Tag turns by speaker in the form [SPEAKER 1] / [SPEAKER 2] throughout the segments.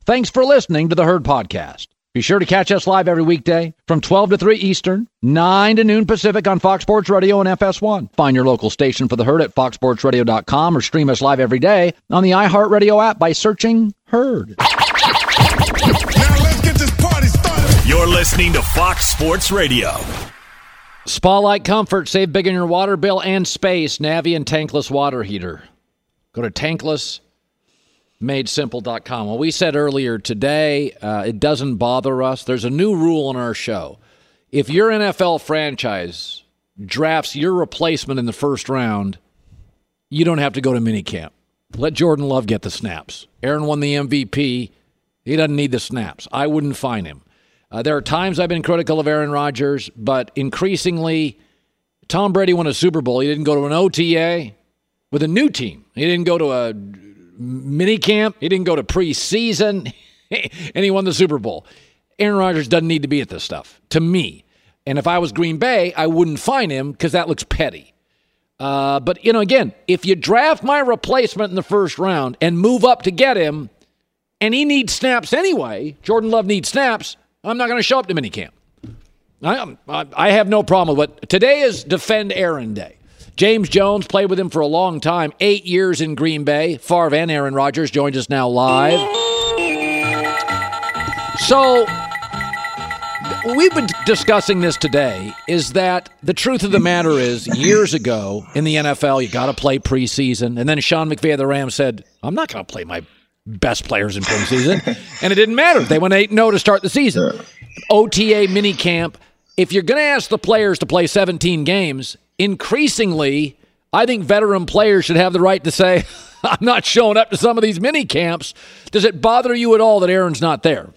[SPEAKER 1] Thanks for listening to the Herd Podcast. Be sure to catch us live every weekday from 12 to 3 Eastern, 9 to noon Pacific on Fox Sports Radio and FS1. Find your local station for the Herd at foxsportsradio.com or stream us live every day on the iHeartRadio app by searching Herd.
[SPEAKER 2] Now let's get this party started.
[SPEAKER 3] You're listening to Fox Sports Radio.
[SPEAKER 1] Spa-like comfort, save big on your water bill and space. Navien tankless water heater. Go to tanklessmadesimple.com. Well, we said earlier today, it doesn't bother us. There's a new rule on our show. If your NFL franchise drafts your replacement in the first round, you don't have to go to minicamp. Let Jordan Love get the snaps. Aaron won the MVP. He doesn't need the snaps. I wouldn't fine him. There are times I've been critical of Aaron Rodgers, but increasingly, Tom Brady won a Super Bowl. He didn't go to an OTA with a new team. He didn't go to a minicamp. He didn't go to preseason, and he won the Super Bowl. Aaron Rodgers doesn't need to be at this stuff, to me. And if I was Green Bay, I wouldn't fine him because that looks petty. But, again, if you draft my replacement in the first round and move up to get him, and he needs snaps anyway, Jordan Love needs snaps, I'm not going to show up to minicamp. I have no problem with it. Today is Defend Aaron Day. James Jones played with him for a long time, 8 years in Green Bay. Favre and Aaron Rodgers joins us now live. So, we've been discussing this today, is that the truth of the matter is, years ago in the NFL, you got to play preseason. And then Sean McVay of the Rams said, I'm not going to play my best players in preseason. And it didn't matter. They went 8-0 to start the season. OTA minicamp. If you're going to ask the players to play 17 games, increasingly, I think veteran players should have the right to say, I'm not showing up to some of these minicamps. Does it bother you at all that Aaron's not there?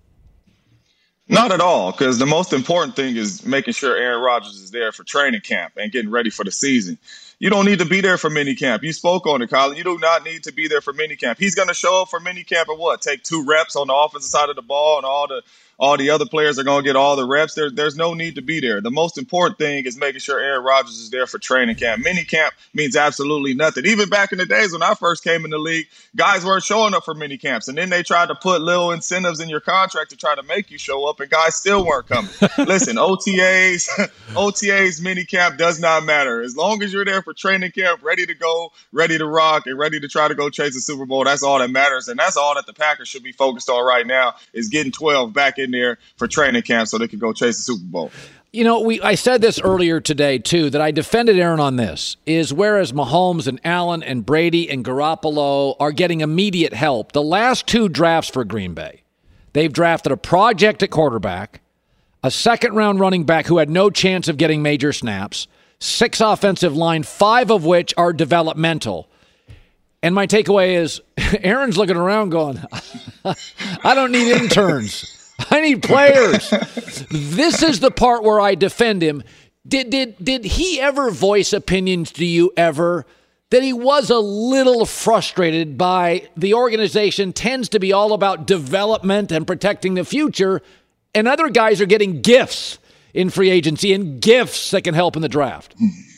[SPEAKER 4] Not at all, because the most important thing is making sure Aaron Rodgers is there for training camp and getting ready for the season. You don't need to be there for minicamp. You spoke on it, Colin. You do not need to be there for minicamp. He's going to show up for minicamp and what? Take 2 reps on the offensive side of the ball, and all the other players are going to get all the reps. There's no need to be there. The most important thing is making sure Aaron Rodgers is there for training camp. Minicamp means absolutely nothing. Even back in the days when I first came in the league, guys weren't showing up for minicamps, and then they tried to put little incentives in your contract to try to make you show up, and guys still weren't coming. Listen, OTAs, minicamp does not matter. As long as you're there for training camp, ready to go, ready to rock, and ready to try to go chase the Super Bowl, that's all that matters, and that's all that the Packers should be focused on right now is getting 12 back in there for training camp so they can go chase the Super Bowl.
[SPEAKER 1] I said this earlier today, too, that I defended Aaron on this, is whereas Mahomes and Allen and Brady and Garoppolo are getting immediate help, the last 2 drafts for Green Bay, they've drafted a project at quarterback, a second-round running back who had no chance of getting major snaps, 6 offensive line, 5 of which are developmental. And my takeaway is Aaron's looking around going, I don't need interns. I need players. This is the part where I defend him. Did he ever voice opinions to you ever that he was a little frustrated by the organization tends to be all about development and protecting the future, and other guys are getting gifts in free agency and gifts that can help in the draft?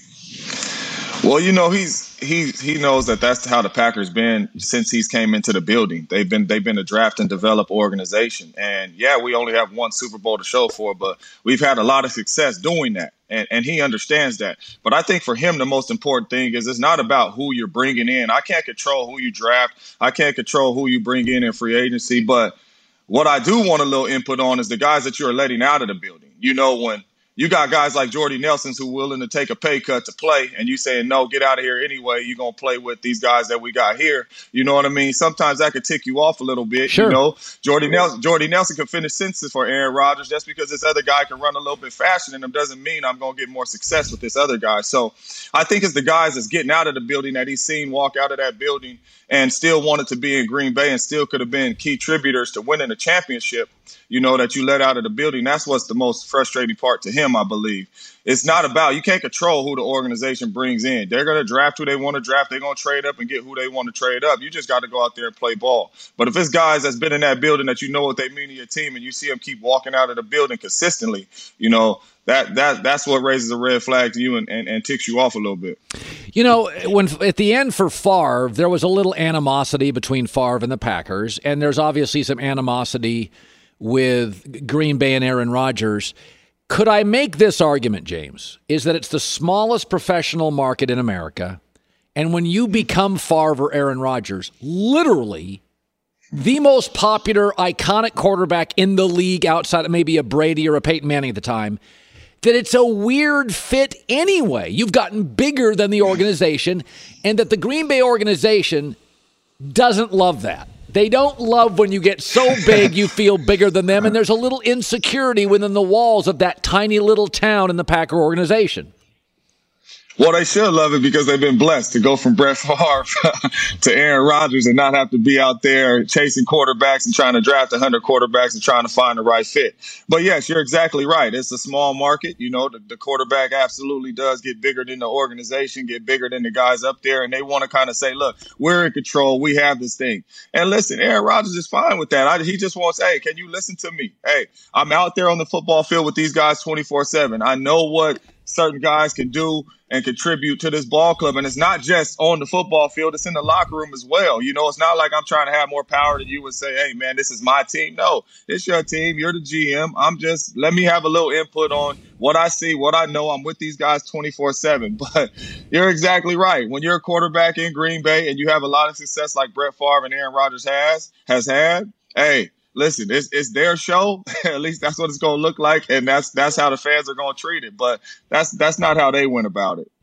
[SPEAKER 4] Well, he knows that that's how the Packers been since he's came into the building. They've been a draft and develop organization. And yeah, we only have 1 Super Bowl to show for, but we've had a lot of success doing that. And he understands that. But I think for him, the most important thing is it's not about who you're bringing in. I can't control who you draft. I can't control who you bring in free agency. But what I do want a little input on is the guys that you're letting out of the building. When you got guys like Jordy Nelson who willing to take a pay cut to play, and you saying, no, get out of here anyway. You're going to play with these guys that we got here. You know what I mean? Sometimes that could tick you off a little bit.
[SPEAKER 1] Sure.
[SPEAKER 4] Jordy Nelson can finish sentences for Aaron Rodgers. Just because this other guy can run a little bit faster than him doesn't mean I'm going to get more success with this other guy. So I think it's the guys that's getting out of the building that he's seen walk out of that building and still wanted to be in Green Bay and still could have been contributors to winning a championship, that you let out of the building. That's what's the most frustrating part to him. GM, I believe. It's not about, you can't control who the organization brings in. They're going to draft who they want to draft. They're going to trade up and get who they want to trade up. You just got to go out there and play ball. But if it's guys that's been in that building that you know what they mean to your team and you see them keep walking out of the building consistently, you know, that's what raises a red flag to you and ticks you off a little bit.
[SPEAKER 1] You know, when at the end for Favre, there was a little animosity between Favre and the Packers, and there's obviously some animosity with Green Bay and Aaron Rodgers. Could I make this argument, James, is that it's the smallest professional market in America, and when you become Favre or Aaron Rodgers, literally the most popular, iconic quarterback in the league outside of maybe a Brady or a Peyton Manning at the time, that it's a weird fit anyway. You've gotten bigger than the organization, and that the Green Bay organization doesn't love that. They don't love when you get so big you feel bigger than them, and there's a little insecurity within the walls of that tiny little town in the Packer organization.
[SPEAKER 4] Well, they should love it because they've been blessed to go from Brett Favre to Aaron Rodgers and not have to be out there chasing quarterbacks and trying to draft 100 quarterbacks and trying to find the right fit. But yes, you're exactly right. It's a small market. You know, the quarterback absolutely does get bigger than the organization, get bigger than the guys up there. And they want to kind of say, look, we're in control. We have this thing. And listen, Aaron Rodgers is fine with that. He just wants, hey, can you listen to me? Hey, I'm out there on the football field with these guys 24/7. I know what certain guys can do and contribute to this ball club. And it's not just on the football field, it's in the locker room as well. You know, it's not like I'm trying to have more power than you and say, hey, man, this is my team. No, it's your team. You're the GM. Let me have a little input on what I see, what I know. I'm with these guys 24/7. But you're exactly right. When you're a quarterback in Green Bay and you have a lot of success like Brett Favre and Aaron Rodgers has had, hey, listen, it's their show. At least that's what it's going to look like, and that's how the fans are going to treat it. But that's not how they went about it.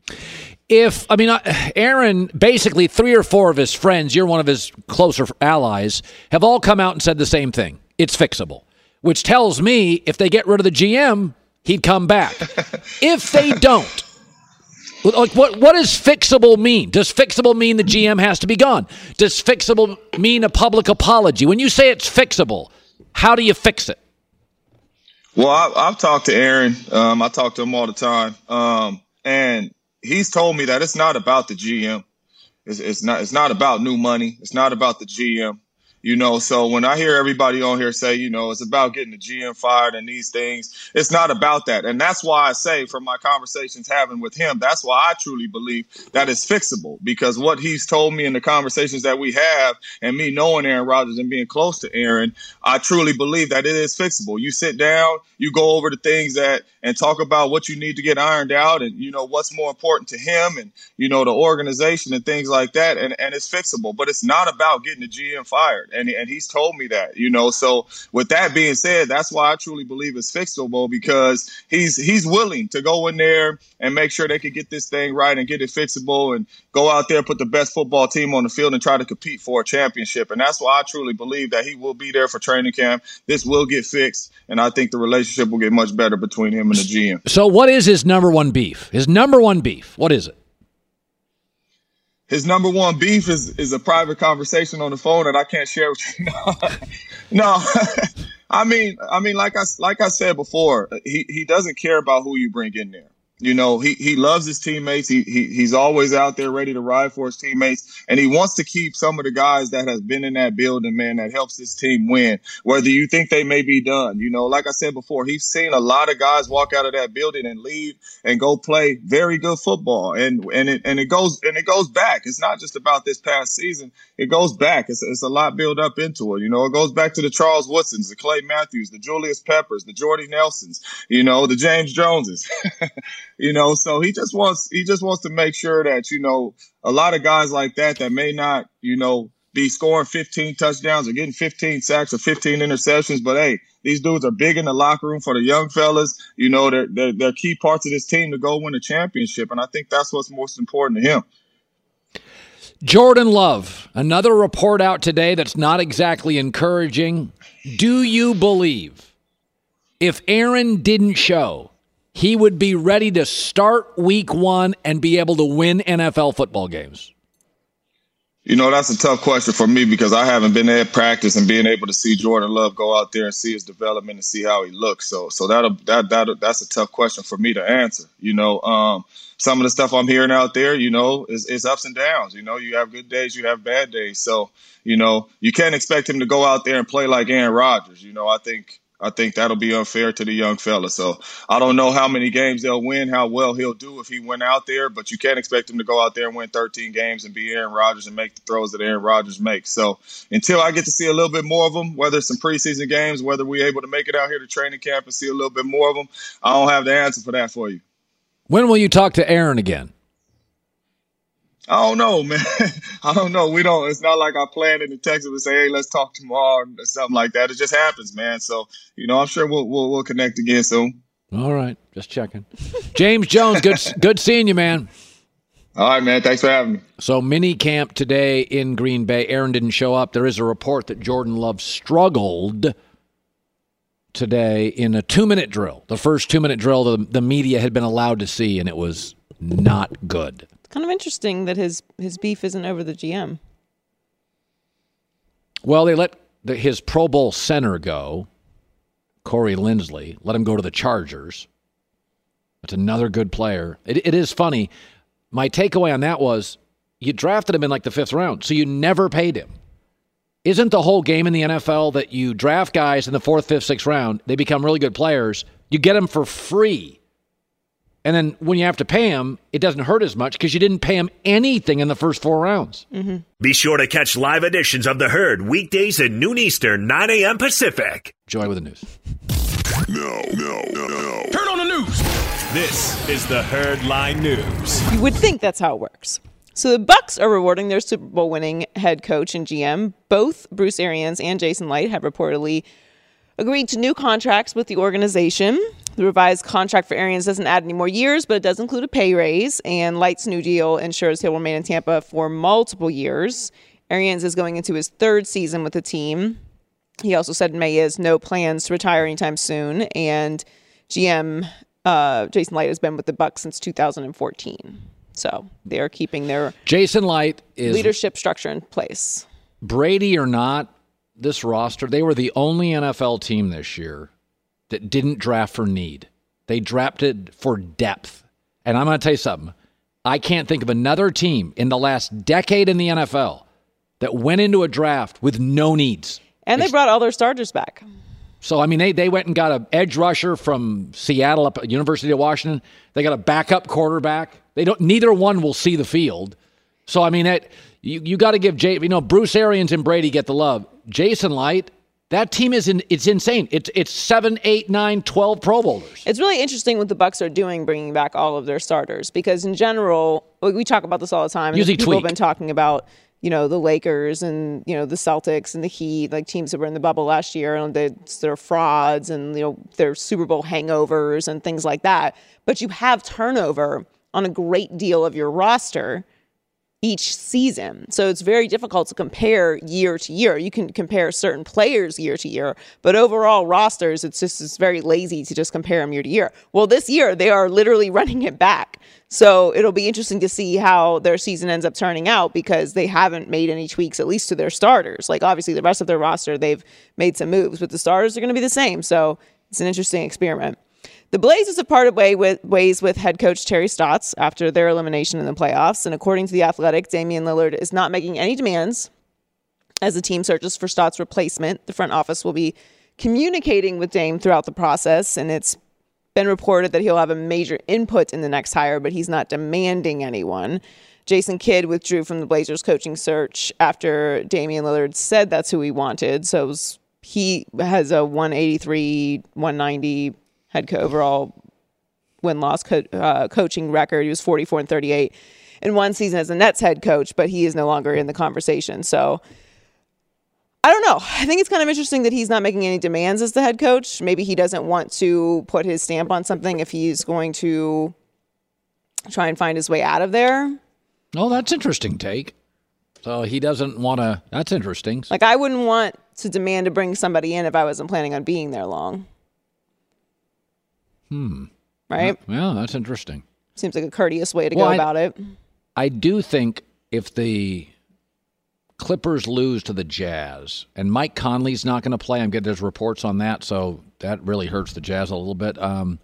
[SPEAKER 1] Aaron, basically 3 or 4 of his friends, you're one of his closer allies, have all come out and said the same thing. It's fixable, which tells me if they get rid of the GM, he'd come back. If they don't, like what does fixable mean? Does fixable mean the GM has to be gone? Does fixable mean a public apology? When you say it's fixable, how do you fix it?
[SPEAKER 4] Well, I've talked to Aaron. I talk to him all the time. And he's told me that it's not about the GM. It's not about new money. It's not about the GM. You know, so when I hear everybody on here say, you know, it's about getting the GM fired and these things, it's not about that. And that's why I say from my conversations having with him, that's why I truly believe that it's fixable, because what he's told me in the conversations that we have and me knowing Aaron Rodgers and being close to Aaron, I truly believe that it is fixable. You sit down, you go over the things and talk about what you need to get ironed out and, you know, what's more important to him and, you know, the organization and things like that. And it's fixable, but it's not about getting the GM fired. And he's told me that, you know, so with that being said, that's why I truly believe it's fixable, because he's willing to go in there and make sure they can get this thing right and get it fixable and go out there, put the best football team on the field and try to compete for a championship. And that's why I truly believe that he will be there for training camp. This will get fixed. And I think the relationship will get much better between him and the GM.
[SPEAKER 1] So what is his number one beef? His number one beef, what is it?
[SPEAKER 4] His number one beef is a private conversation on the phone that I can't share with you. No, I mean, like I said before, he doesn't care about who you bring in there. You know, he loves his teammates. He's always out there ready to ride for his teammates. And he wants to keep some of the guys that has been in that building, man, that helps his team win, whether you think they may be done. You know, like I said before, he's seen a lot of guys walk out of that building and leave and go play very good football. And it goes back. It's not just about this past season. It goes back. It's a lot built up into it. You know, it goes back to the Charles Woodsons, the Clay Matthews, the Julius Peppers, the Jordy Nelsons, you know, the James Joneses. You know, so he just wants to make sure that, you know, a lot of guys like that may not, you know, be scoring 15 touchdowns or getting 15 sacks or 15 interceptions. But, hey, these dudes are big in the locker room for the young fellas. You know, they're key parts of this team to go win a championship. And I think that's what's most important to him.
[SPEAKER 1] Jordan Love, another report out today that's not exactly encouraging. Do you believe if Aaron didn't show, he would be ready to start week 1 and be able to win NFL football games?
[SPEAKER 4] That's a tough question for me because I haven't been at practice and being able to see Jordan Love go out there and see his development and see how he looks. So that's a tough question for me to answer. Some of the stuff I'm hearing out there, is ups and downs. You have good days, you have bad days. So, you can't expect him to go out there and play like Aaron Rodgers. I think that'll be unfair to the young fella. So I don't know how many games they'll win, how well he'll do if he went out there, but you can't expect him to go out there and win 13 games and be Aaron Rodgers and make the throws that Aaron Rodgers makes. So until I get to see a little bit more of him, whether it's some preseason games, whether we're able to make it out here to training camp and see a little bit more of him, I don't have the answer for that for you.
[SPEAKER 1] When will you talk to Aaron again?
[SPEAKER 4] I don't know, man. I don't know. It's not like I planned in the text and say, hey, let's talk tomorrow or something like that. It just happens, man. So, I'm sure we'll connect again soon.
[SPEAKER 1] All right. Just checking. James Jones, good seeing you, man.
[SPEAKER 4] All right, man. Thanks for having me.
[SPEAKER 1] So mini camp today in Green Bay. Aaron didn't show up. There is a report that Jordan Love struggled today in a 2-minute drill. The first 2-minute drill the media had been allowed to see, and it was not good.
[SPEAKER 5] Kind of interesting that his beef isn't over the GM.
[SPEAKER 1] Well, they let his Pro Bowl center go, Corey Linsley, let him go to the Chargers. That's another good player. It is funny. My takeaway on that was you drafted him in like the 5th round, so you never paid him. Isn't the whole game in the NFL that you draft guys in the 4th, 5th, 6th round, they become really good players, you get them for free. And then when you have to pay him, it doesn't hurt as much because you didn't pay him anything in the first 4 rounds.
[SPEAKER 5] Mm-hmm.
[SPEAKER 3] Be sure to catch live editions of The Herd weekdays at noon Eastern, 9 a.m. Pacific.
[SPEAKER 1] Joy with the news.
[SPEAKER 2] No.
[SPEAKER 3] Turn on the news. This is The Herd Line News.
[SPEAKER 5] You would think that's how it works. So the Bucs are rewarding their Super Bowl winning head coach and GM. Both Bruce Arians and Jason Licht have reportedly agreed to new contracts with the organization. The revised contract for Arians doesn't add any more years, but it does include a pay raise, and Light's new deal ensures he'll remain in Tampa for multiple years. Arians is going into his 3rd season with the team. He also said in May he has no plans to retire anytime soon, and GM Jason Licht has been with the Bucs since 2014. So they are keeping their
[SPEAKER 1] Jason Licht is
[SPEAKER 5] leadership structure in place.
[SPEAKER 1] Brady or not, this roster, they were the only NFL team this year that didn't draft for need. They drafted for depth. And I'm going to tell you something. I can't think of another team in the last decade in the NFL that went into a draft with no needs.
[SPEAKER 5] And they brought all their starters back.
[SPEAKER 1] So, I mean, they went and got an edge rusher from Seattle up at University of Washington. They got a backup quarterback. Neither one will see the field. So, I mean, you got to give Bruce Arians and Brady get the love. Jason Licht, that team it's insane. It's 7, 8, 9, 12 Pro Bowlers.
[SPEAKER 5] It's really interesting what the Bucs are doing, bringing back all of their starters, because in general, we talk about this all the time.
[SPEAKER 1] Usually
[SPEAKER 5] people
[SPEAKER 1] tweak.
[SPEAKER 5] have been talking about, the Lakers and, the Celtics and the Heat, like teams that were in the bubble last year, and they're frauds and, they're Super Bowl hangovers and things like that. But you have turnover on a great deal of your roster each season. So it's very difficult to compare year to year. You can compare certain players year to year, but overall rosters, it's very lazy to just compare them year to year. Well, this year they are literally running it back. So it'll be interesting to see how their season ends up turning out, because they haven't made any tweaks, at least to their starters. Like obviously the rest of their roster, they've made some moves, but the starters are going to be the same. So it's an interesting experiment. The Blazers have parted ways with head coach Terry Stotts after their elimination in the playoffs. And according to The Athletic, Damian Lillard is not making any demands as the team searches for Stotts' replacement. The front office will be communicating with Dame throughout the process, and it's been reported that he'll have a major input in the next hire, but he's not demanding anyone. Jason Kidd withdrew from the Blazers coaching search after Damian Lillard said that's who he wanted. So he has a 183, 190 head overall win-loss coaching record. He was 44-38 in one season as a Nets head coach, but he is no longer in the conversation. So I don't know. I think it's kind of interesting that he's not making any demands as the head coach. Maybe he doesn't want to put his stamp on something if he's going to try and find his way out of there.
[SPEAKER 1] Oh, that's interesting take. So he doesn't want to. That's interesting.
[SPEAKER 5] Like, I wouldn't want to demand to bring somebody in if I wasn't planning on being there long. Right?
[SPEAKER 1] Yeah, that's interesting.
[SPEAKER 5] Seems like a courteous way to go about it.
[SPEAKER 1] I do think if the Clippers lose to the Jazz, and Mike Conley's not going to play. I'm getting there's reports on that, so that really hurts the Jazz a little bit.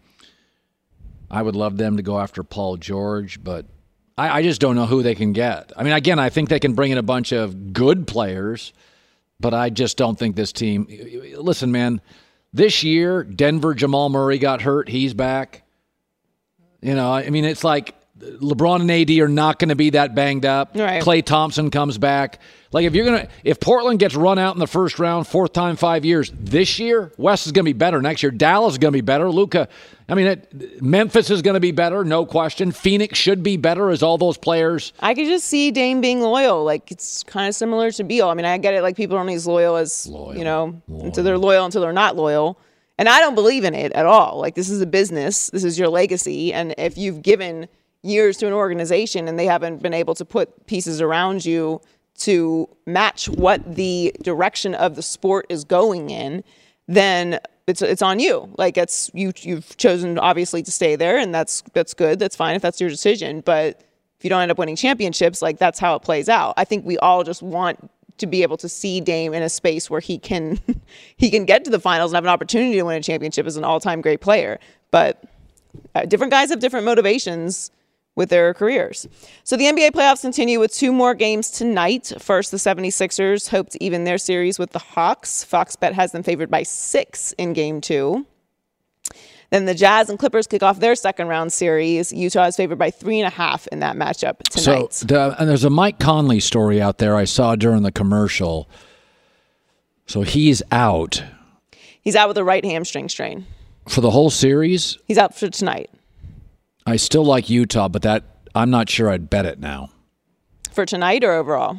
[SPEAKER 1] I would love them to go after Paul George, but I just don't know who they can get. I mean, again, I think they can bring in a bunch of good players, but I just don't think this team. Listen, man, this year, Denver, Jamal Murray got hurt. He's back. I mean, it's like LeBron and AD are not going to be that banged up.
[SPEAKER 5] Right.
[SPEAKER 1] Klay Thompson comes back. Like, if Portland gets run out in the first round, fourth time 5 years, this year, West is going to be better. Next year, Dallas is going to be better. Memphis is going to be better, no question. Phoenix should be better as all those players.
[SPEAKER 5] I could just see Dame being loyal. Like, it's kind of similar to Beal. I mean, I get it. Like, people aren't as loyal as, until they're loyal until they're not loyal. And I don't believe in it at all. Like, this is a business. This is your legacy. And if you've given years to an organization and they haven't been able to put pieces around you to match what the direction of the sport is going in, then it's on you. Like, you've chosen obviously to stay there, and that's good. That's fine if that's your decision. But if you don't end up winning championships, like, that's how it plays out. I think we all just want to be able to see Dame in a space where he can get to the finals and have an opportunity to win a championship as an all-time great player. But different guys have different motivations with their careers. So the NBA playoffs continue with 2 more games tonight. First, the 76ers hope to even their series with the Hawks. Fox Bet has them favored by 6 in Game 2. Then the Jazz and Clippers kick off their second round series. Utah is favored by 3.5 in that matchup tonight.
[SPEAKER 1] So and there's a Mike Conley story out there I saw during the commercial. So he's out.
[SPEAKER 5] He's out with a right hamstring strain.
[SPEAKER 1] For the whole series?
[SPEAKER 5] He's out for tonight.
[SPEAKER 1] I still like Utah, but I'm not sure I'd bet it now.
[SPEAKER 5] For tonight or overall?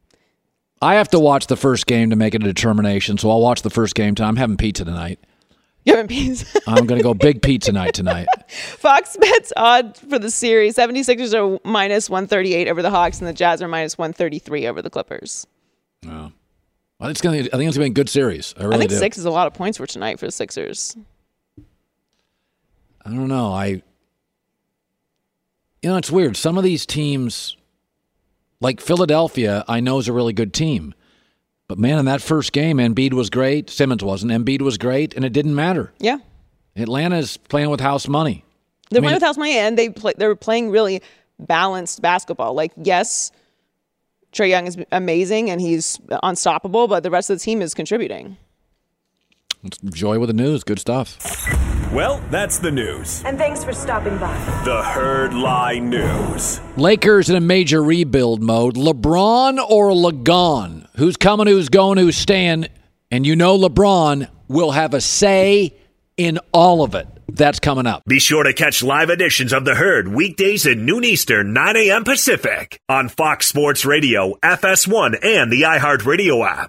[SPEAKER 1] I have to watch the first game to make a determination, so I'll watch the first game. I'm having pizza tonight.
[SPEAKER 5] You're having pizza?
[SPEAKER 1] I'm going to go big pizza night tonight.
[SPEAKER 5] Fox Bet's odd for the series. 76ers are minus 138 over the Hawks, and the Jazz are minus 133 over the Clippers.
[SPEAKER 1] Oh. I think it's going to be a good series. I think
[SPEAKER 5] 6 is a lot of points for tonight for the Sixers.
[SPEAKER 1] I don't know. It's weird. Some of these teams, like Philadelphia, I know is a really good team. But, man, in that first game, Embiid was great. Simmons wasn't. Embiid was great, and it didn't matter.
[SPEAKER 5] Yeah.
[SPEAKER 1] Atlanta's playing with house money.
[SPEAKER 5] They're playing with house money, and they're playing really balanced basketball. Like, yes, Trae Young is amazing, and he's unstoppable, but the rest of the team is contributing.
[SPEAKER 1] Enjoy with the news. Good stuff.
[SPEAKER 3] Well, that's the news.
[SPEAKER 6] And thanks for stopping by.
[SPEAKER 3] The Herd Lie News.
[SPEAKER 1] Lakers in a major rebuild mode. LeBron or LeGon? Who's coming, who's going, who's staying? And LeBron will have a say in all of it. That's coming up.
[SPEAKER 3] Be sure to catch live editions of The Herd weekdays at noon Eastern, 9 a.m. Pacific on Fox Sports Radio, FS1, and the iHeartRadio app.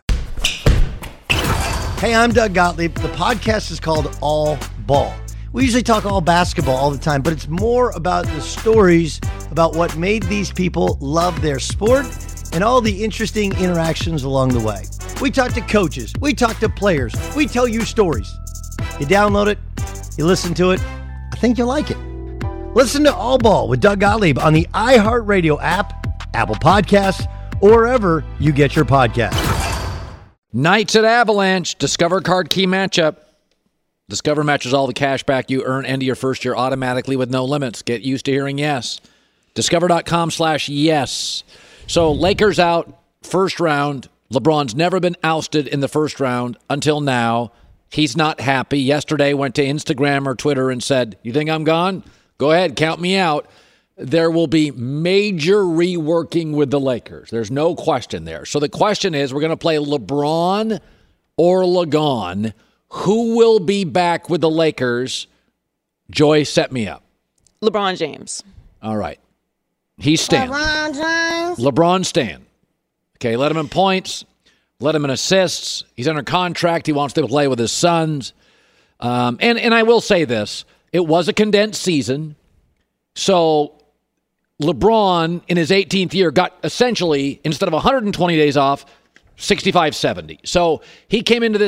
[SPEAKER 7] Hey, I'm Doug Gottlieb. The podcast is called All Ball. We usually talk all basketball all the time, but it's more about the stories about what made these people love their sport and all the interesting interactions along the way. We talk to coaches. We talk to players. We tell you stories. You download it. You listen to it. I think you'll like it. Listen to All Ball with Doug Gottlieb on the iHeartRadio app, Apple Podcasts, or wherever you get your podcasts.
[SPEAKER 1] Knights at Avalanche. Discover card key matchup. Discover matches all the cash back you earn end of your first year automatically with no limits. Get used to hearing yes. Discover.com/yes. So Lakers out first round. LeBron's never been ousted in the first round until now. He's not happy. Yesterday went to Instagram or Twitter and said, "You think I'm gone? Go ahead, count me out." There will be major reworking with the Lakers. There's no question there. So the question is, we're going to play LeBron or LeGon. Who will be back with the Lakers? Joy, set me up.
[SPEAKER 5] LeBron James.
[SPEAKER 1] All right. He's staying. LeBron's staying. Okay, let him in points. Let him in assists. He's under contract. He wants to play with his sons. And I will say this. It was a condensed season. So LeBron, in his 18th year, got essentially, instead of 120 days off, 65, 70. So he came into this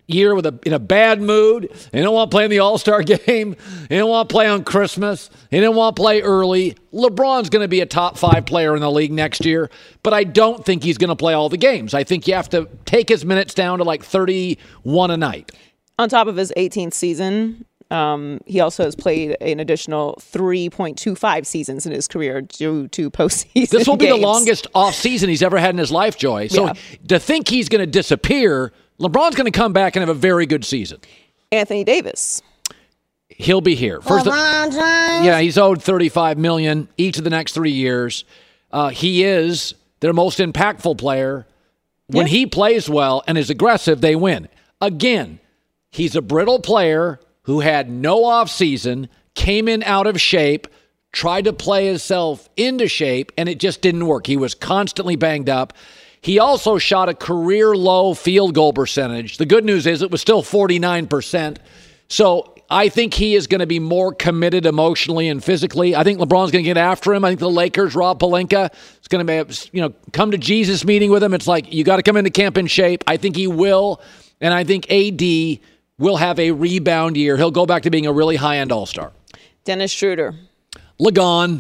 [SPEAKER 1] year in a bad mood. He didn't want to play in the All-Star game. He didn't want to play on Christmas. He didn't want to play early. LeBron's going to be a top 5 player in the league next year, but I don't think he's going to play all the games. I think you have to take his minutes down to like 31 a night.
[SPEAKER 5] On top of his 18th season, he also has played an additional 3.25 seasons in his career due to postseason
[SPEAKER 1] This will be
[SPEAKER 5] games.
[SPEAKER 1] the longest offseason he's ever had in his life, Joy. So to think he's going to disappear, LeBron's going to come back and have a very good season.
[SPEAKER 5] Anthony Davis.
[SPEAKER 1] He'll be here. He's owed $35 million each of the next 3 years. He is their most impactful player. When he plays well and is aggressive, they win. Again, he's a brittle player who had no offseason, came in out of shape, tried to play himself into shape, and it just didn't work. He was constantly banged up. He also shot a career-low field goal percentage. The good news is it was still 49%. So I think he is going to be more committed emotionally and physically. I think LeBron's going to get after him. I think the Lakers, Rob Pelinka, is going to come to Jesus meeting with him. It's like, you got to come into camp in shape. I think he will, and I think AD will have a rebound year. He'll go back to being a really high-end all-star. Dennis
[SPEAKER 5] Schroeder.
[SPEAKER 1] Gone.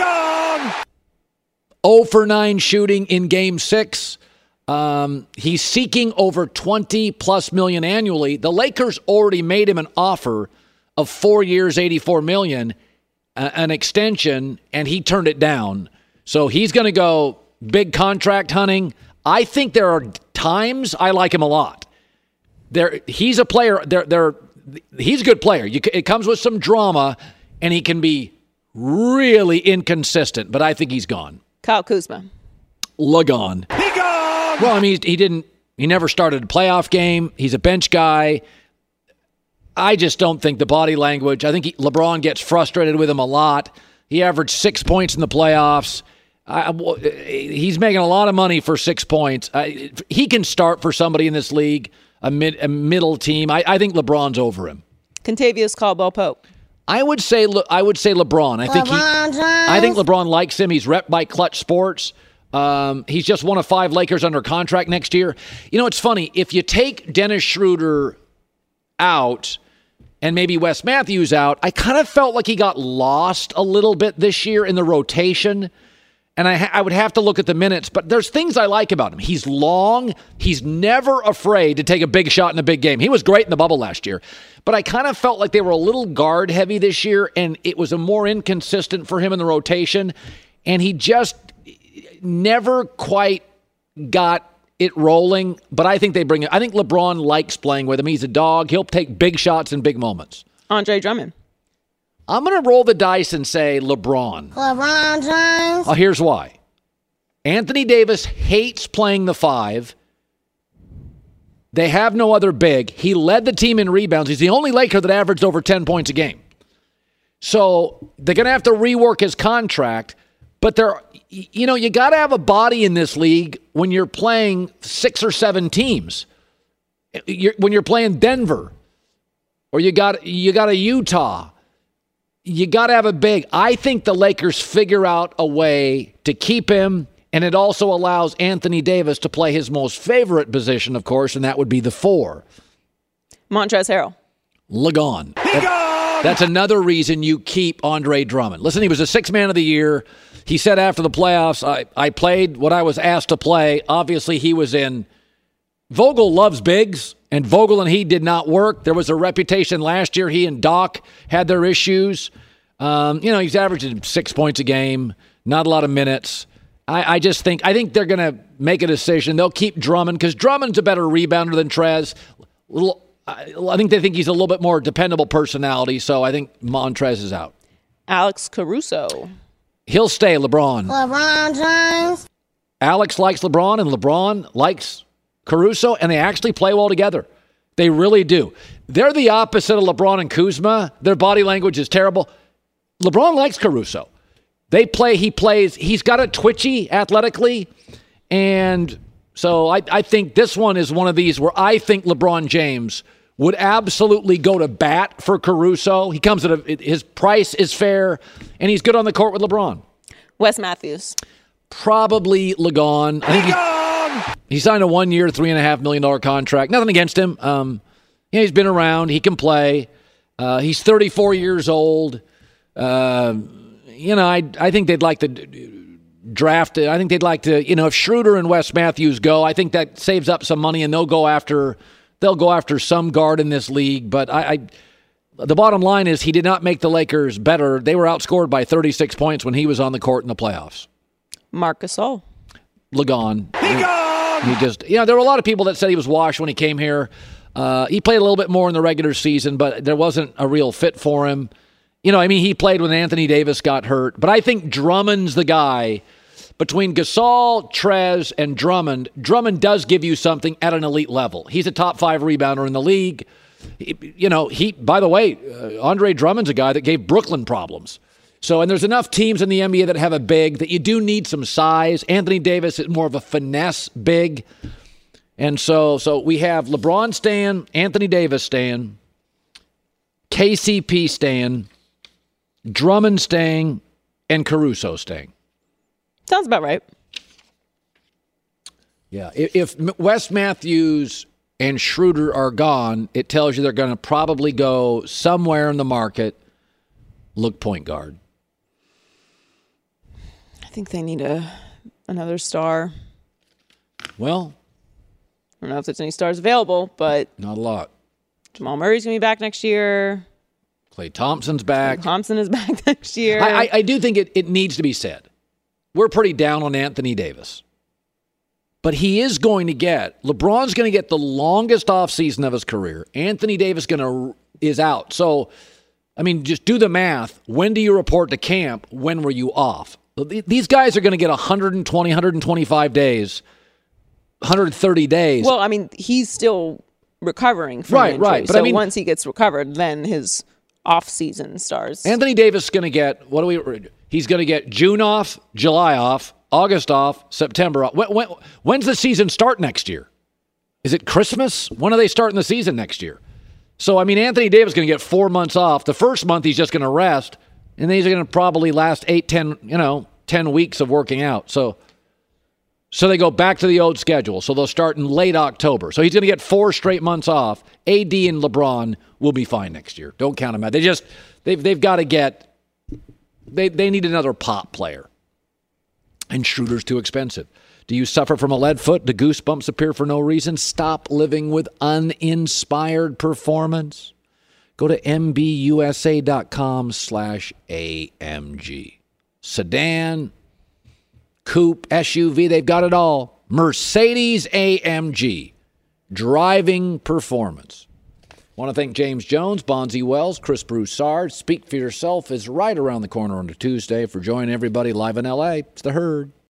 [SPEAKER 1] 0 for 9 shooting in Game 6. He's seeking over $20+ million annually. The Lakers already made him an offer of 4 years, $84 million, an extension, and he turned it down. So he's going to go big contract hunting. I think there are times I like him a lot. He's a player. He's a good player. It comes with some drama, and he can be really inconsistent. But I think he's gone.
[SPEAKER 5] Kyle Kuzma.
[SPEAKER 1] Gone. Well, I mean, he never started a playoff game. He's a bench guy. I just don't think the body language. I think LeBron gets frustrated with him a lot. He averaged 6 points in the playoffs. He's making a lot of money for 6 points. He can start for somebody in this league. A middle team. I think LeBron's over him.
[SPEAKER 5] Contavious Caldwell-Pope.
[SPEAKER 1] I would say LeBron. I think LeBron likes him. He's rep by Clutch Sports. He's just one of 5 Lakers under contract next year. You know, it's funny. If you take Dennis Schroeder out and maybe Wes Matthews out, I kind of felt like he got lost a little bit this year in the rotation. And I would have to look at the minutes, but there's things I like about him. He's long. He's never afraid to take a big shot in a big game. He was great in the bubble last year, but I kind of felt like they were a little guard heavy this year, and it was a more inconsistent for him in the rotation, and he just never quite got it rolling. But I think I think LeBron likes playing with him. He's a dog. He'll take big shots in big moments.
[SPEAKER 5] Andre Drummond.
[SPEAKER 1] I'm going to roll the dice and say LeBron.
[SPEAKER 6] James.
[SPEAKER 1] Oh, here's why. Anthony Davis hates playing the 5. They have no other big. He led the team in rebounds. He's the only Laker that averaged over 10 points a game. So they're going to have to rework his contract. But you got to have a body in this league when you're playing 6 or 7 teams. When you're playing Denver, or you got a Utah. You got to have a big. I think the Lakers figure out a way to keep him, and it also allows Anthony Davis to play his most favorite position, of course, and that would be the 4.
[SPEAKER 5] Montrezl Harrell.
[SPEAKER 1] Gone. That's another reason you keep Andre Drummond. Listen, he was a 6th man of the year. He said after the playoffs, I played what I was asked to play. Obviously, he was in. Vogel loves bigs, and Vogel and he did not work. There was a reputation last year. He and Doc had their issues. He's averaging 6 points a game, not a lot of minutes. I think they're going to make a decision. They'll keep Drummond because Drummond's a better rebounder than Trez. I think they think he's a little bit more dependable personality, so I think Montrez is out.
[SPEAKER 5] Alex Caruso.
[SPEAKER 1] He'll stay, LeBron.
[SPEAKER 6] James.
[SPEAKER 1] Alex likes LeBron, and LeBron likes Caruso, and they actually play well together. They really do. They're the opposite of LeBron and Kuzma. Their body language is terrible. LeBron likes Caruso. He's got it twitchy athletically, and so I think this one is one of these where I think LeBron James would absolutely go to bat for Caruso. He comes his price is fair, and he's good on the court with LeBron.
[SPEAKER 5] Wes Matthews.
[SPEAKER 1] Probably Gone. I think he signed a 1-year, $3.5 million contract. Nothing against him. Yeah, he's been around. He can play. He's 34 years old. I think they'd like to draft it. I think they'd like to, if Schroeder and Wes Matthews go, I think that saves up some money, and they'll go after some guard in this league. But the bottom line is he did not make the Lakers better. They were outscored by 36 points when he was on the court in the playoffs.
[SPEAKER 5] Marc Gasol.
[SPEAKER 1] He just, there were a lot of people that said he was washed when he came here. He played a little bit more in the regular season, but there wasn't a real fit for him. He played when Anthony Davis got hurt. But I think Drummond's the guy. Between Gasol, Trez, and Drummond does give you something at an elite level. He's a top 5 rebounder in the league. By the way, Andre Drummond's a guy that gave Brooklyn problems. So, and there's enough teams in the NBA that have a big that you do need some size. Anthony Davis is more of a finesse big. And so we have LeBron staying, Anthony Davis staying, KCP staying, Drummond staying, and Caruso staying.
[SPEAKER 5] Sounds about right.
[SPEAKER 1] Yeah. If Wes Matthews and Schroeder are gone, it tells you they're going to probably go somewhere in the market, look point guard.
[SPEAKER 5] I think they need another star.
[SPEAKER 1] Well,
[SPEAKER 5] I don't know if there's any stars available, but
[SPEAKER 1] not a lot.
[SPEAKER 5] Jamal Murray's going to be back next year.
[SPEAKER 1] Klay Thompson's back.
[SPEAKER 5] Thompson is back next year.
[SPEAKER 1] I do think it needs to be said. We're pretty down on Anthony Davis. But he is going to get, LeBron's going to get the longest offseason of his career. Anthony Davis is out. So, just do the math. When do you report to camp? When were you off? These guys are going to get 120, 125 days, 130 days.
[SPEAKER 5] Well, he's still recovering from injury. Right. But so once he gets recovered, then his off-season stars.
[SPEAKER 1] Anthony Davis is going to get, he's going to get June off, July off, August off, September off. When's the season start next year? Is it Christmas? When are they starting the season next year? So, Anthony Davis is going to get 4 months off. The first month he's just going to rest, and then he's going to probably last 10 weeks of working out. So they go back to the old schedule. So they'll start in late October. So he's going to get 4 straight months off. AD and LeBron will be fine next year. Don't count them out. They've got to get, they need another pop player. And Schroeder's too expensive. Do you suffer from a lead foot? Do goosebumps appear for no reason? Stop living with uninspired performance. Go to mbusa.com/AMG. Sedan, coupe, SUV, they've got it all. Mercedes-AMG. Driving performance. Want to thank James Jones, Bonzi Wells, Chris Broussard. Speak for Yourself is right around the corner on a Tuesday. For joining everybody live in L.A., it's The Herd.